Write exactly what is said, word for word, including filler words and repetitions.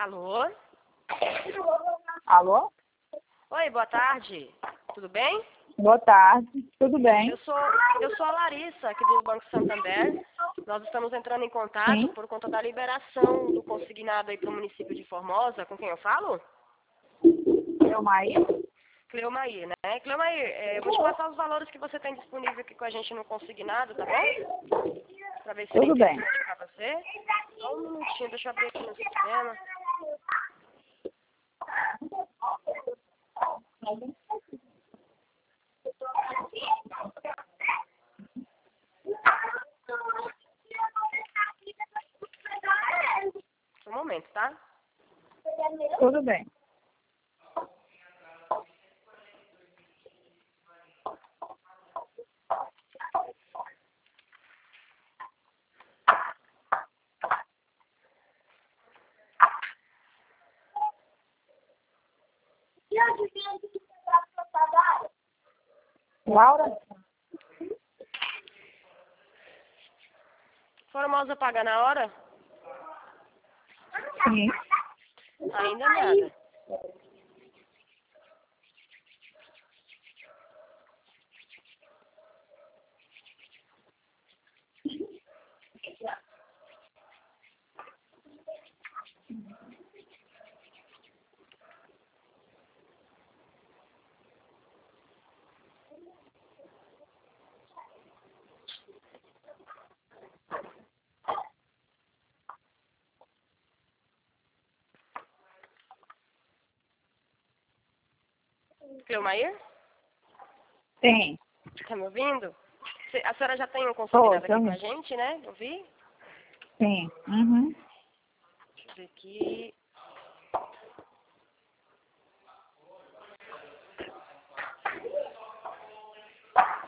Alô? Alô? Oi, boa tarde. Tudo bem? Boa tarde. Tudo bem? Eu sou, eu sou a Larissa, aqui do Banco Santander. Nós estamos entrando em contato Sim. por conta da liberação do consignado aí para o município de Formosa. Com quem eu falo? Eu, Maíra? Cleomair, né? Cleomair, é, eu vou te passar os valores que você tem disponível aqui com a gente no consignado, tá bom? Para ver se seria Tudo bem. interessante para você. Só um minutinho, deixa eu abrir aqui no sistema. Só um momento, tá? Tudo bem. Laura? Formosa paga na hora? Sim. Ainda nada. Cleomair? Sim. Tá me ouvindo? Cê- A senhora já tem um Tô, consignado aqui tô. com a gente, né? Eu vi. Sim. Uhum. Deixa eu ver aqui.